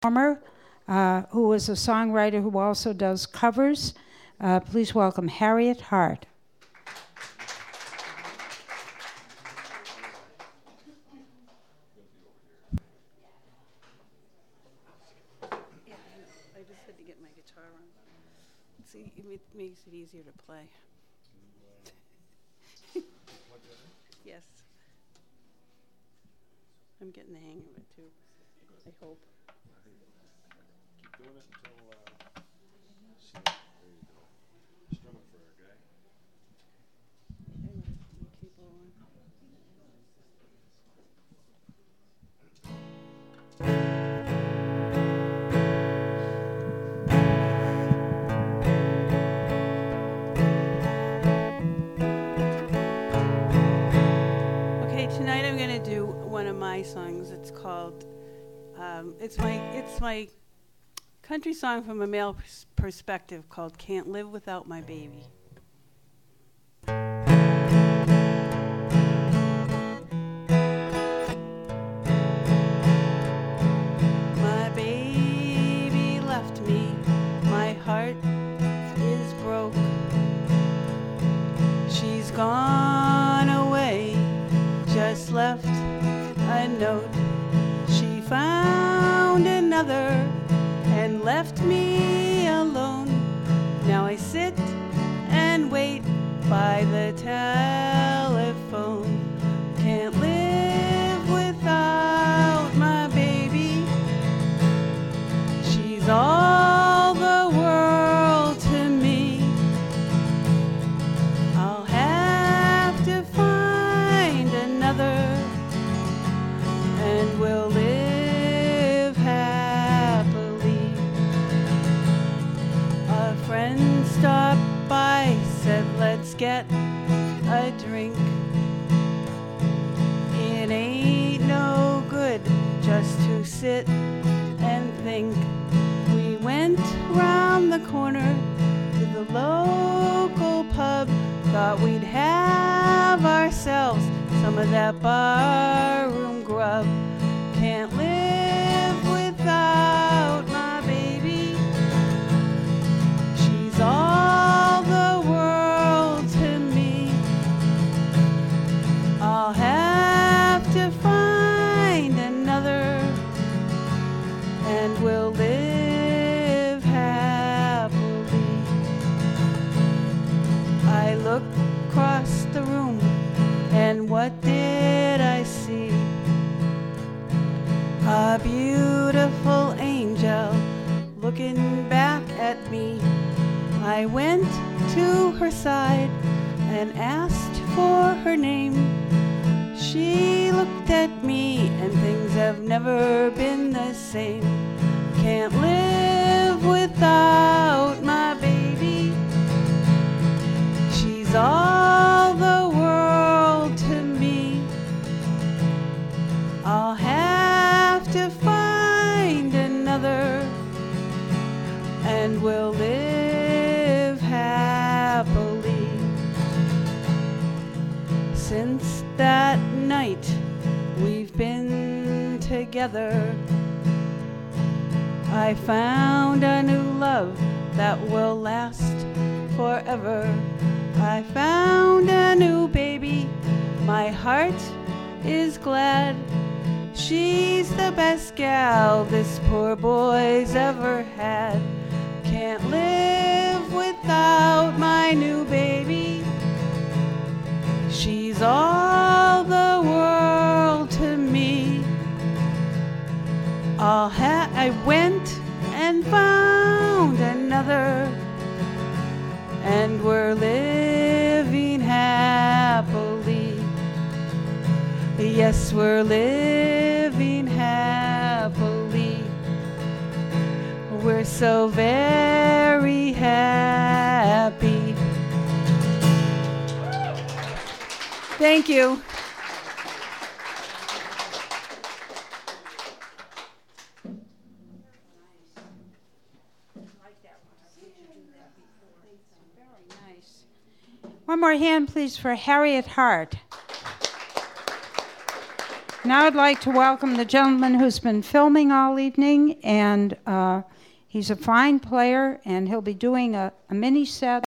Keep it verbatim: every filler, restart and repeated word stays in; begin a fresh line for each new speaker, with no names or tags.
performer, uh, who is a songwriter who also does covers. Uh, please welcome Harriet Hart.
I just had to get my guitar on. See, it makes it easier to play. Yes. I'm getting the hang of it too, I hope.
Keep doing it until, uh, see, there you go. Strumming for a guy.
And keep on. Tonight I'm going to do one of my songs. It's called, um, it's my it's my country song from a male pers- perspective called Can't Live Without My Baby. My baby left me, my heart is broke. She's gone away, just left a note. She found another and left me alone. Now I sit and wait by the telephone. Can't live without my baby. She's all the world to me. I'll have to find another, and we'll live happily. A friend stopped by, said let's get a drink. It ain't no good just to sit and think. We went round the corner to the local pub, thought we'd have ourselves some of that barroom grub. Can't live without my baby. She's all the world to me. I'll have to find another, and we'll live happily. I looked across the room, and what did I see? A beautiful angel looking back at me. I went to her side and asked for her name. She looked at me, and things have never been the same. Can't live without my baby. She's all the world to me. I'll have to find another, and we'll live happily. Since that night we've been together, I found a new love that will last forever. I found a new baby, my heart is glad. She's the best gal this poor boy's ever had. Can't live without my new baby. She's all the world to me. I'll ha- I went and found another, and we're living happily. Yes, we're living happily. We're so very happy. Thank you.
One more hand, please, for Harriet Hart. Now I'd like to welcome the gentleman who's been filming all evening, and uh, he's a fine player, and he'll be doing a, a mini set